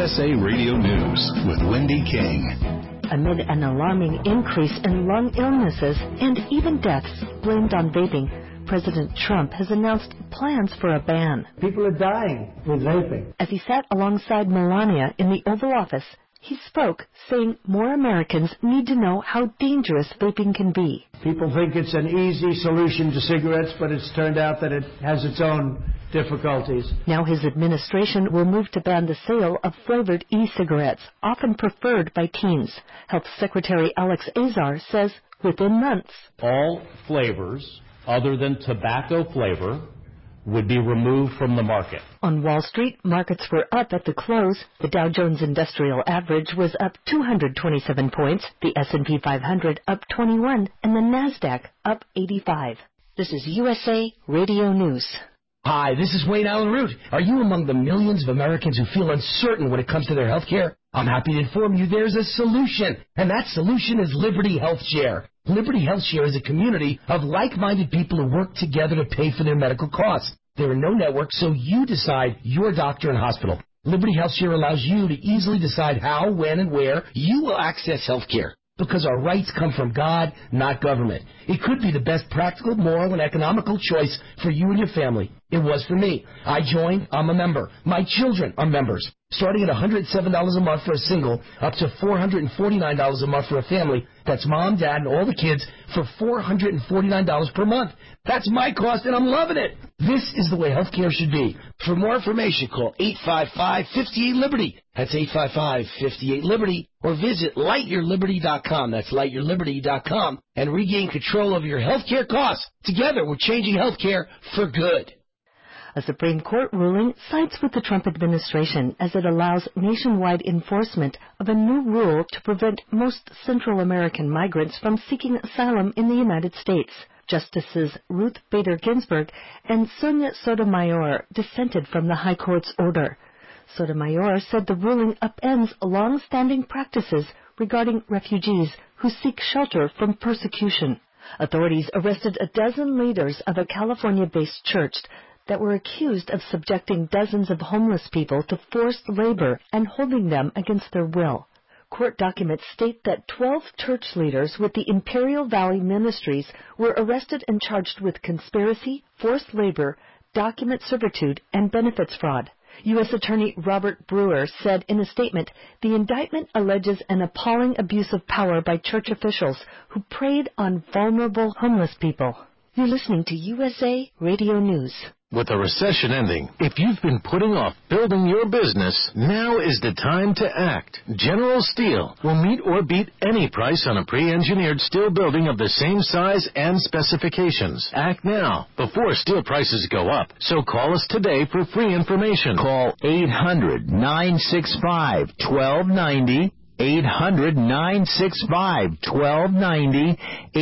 USA Radio News with Wendy King. Amid an alarming increase in lung illnesses and even deaths blamed on vaping, President Trump has announced plans for a ban. People are dying with vaping. As he sat alongside Melania in the Oval Office, he spoke, saying more Americans need to know how dangerous vaping can be. People think it's an easy solution to cigarettes, but it's turned out that it has its own difficulties. Now his administration will move to ban the sale of flavored e-cigarettes, often preferred by teens. Health Secretary Alex Azar says within months. All flavors other than tobacco flavor would be removed from the market. On Wall Street, markets were up at the close. The Dow Jones Industrial Average was up 227 points, the S&P 500 up 21, and the NASDAQ up 85. This is USA Radio News. Hi, this is Wayne Allen Root. Are you among the millions of Americans who feel uncertain when it comes to their health care? I'm happy to inform you there's a solution, and that solution is Liberty Health Share. Liberty Health Share is a community of like-minded people who work together to pay for their medical costs. There are no networks, so you decide your doctor and hospital. Liberty Health Share allows you to easily decide how, when, and where you will access health care. Because our rights come from God, not government. It could be the best practical, moral, and economical choice for you and your family. It was for me. I joined. I'm a member. My children are members. Starting at $107 a month for a single, up to $449 a month for a family. That's mom, dad, and all the kids for $449 per month. That's my cost, and I'm loving it. This is the way healthcare should be. For more information, call 855-58-LIBERTY. That's 855-58-LIBERTY. Or visit lightyourliberty.com. That's lightyourliberty.com. And regain control of your healthcare costs. Together, we're changing healthcare for good. A Supreme Court ruling sides with the Trump administration as it allows nationwide enforcement of a new rule to prevent most Central American migrants from seeking asylum in the United States. Justices Ruth Bader Ginsburg and Sonia Sotomayor dissented from the High Court's order. Sotomayor said the ruling upends long-standing practices regarding refugees who seek shelter from persecution. Authorities arrested a dozen leaders of a California-based church that were accused of subjecting dozens of homeless people to forced labor and holding them against their will. Court documents state that 12 church leaders with the Imperial Valley Ministries were arrested and charged with conspiracy, forced labor, document servitude, and benefits fraud. U.S. Attorney Robert Brewer said in a statement, the indictment alleges an appalling abuse of power by church officials who preyed on vulnerable homeless people. You're listening to USA Radio News. With the recession ending, if you've been putting off building your business, now is the time to act. General Steel will meet or beat any price on a pre-engineered steel building of the same size and specifications. Act now, before steel prices go up. So call us today for free information. Call 800-965-1290. 800-965-1290,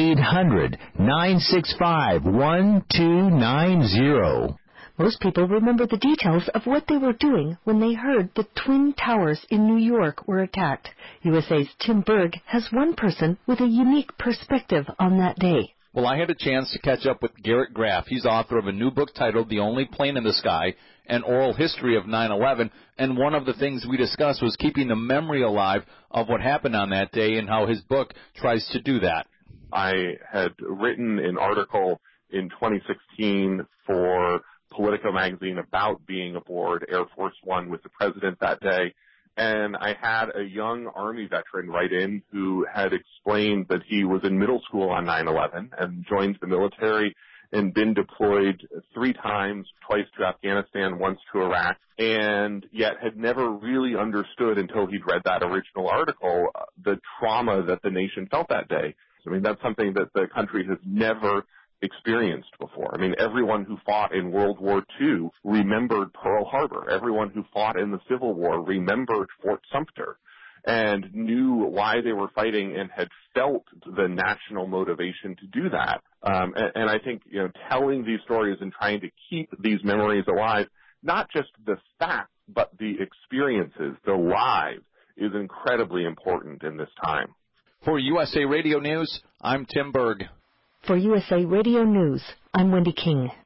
800-965-1290. Most people remember the details of what they were doing when they heard the Twin Towers in New York were attacked. USA's Tim Berg has one person with a unique perspective on that day. Well, I had a chance to catch up with Garrett Graff. He's author of a new book titled The Only Plane in the Sky, an oral history of 9/11, and one of the things we discussed was keeping the memory alive of what happened on that day and how his book tries to do that. I had written an article in 2016 for Politico magazine about being aboard Air Force One with the president that day, and I had a young Army veteran write in who had explained that he was in middle school on 9/11 and joined the military and been deployed 3 times, twice to Afghanistan, once to Iraq, and yet had never really understood until he'd read that original article the trauma that the nation felt that day. I mean, that's something that the country has never experienced before. I mean, everyone who fought in World War II remembered Pearl Harbor. Everyone who fought in the Civil War remembered Fort Sumter and knew why they were fighting and had felt the national motivation to do that. And I think, telling these stories and trying to keep these memories alive, not just the facts, but the experiences, the lives, is incredibly important in this time. For USA Radio News, I'm Tim Berg. For USA Radio News, I'm Wendy King.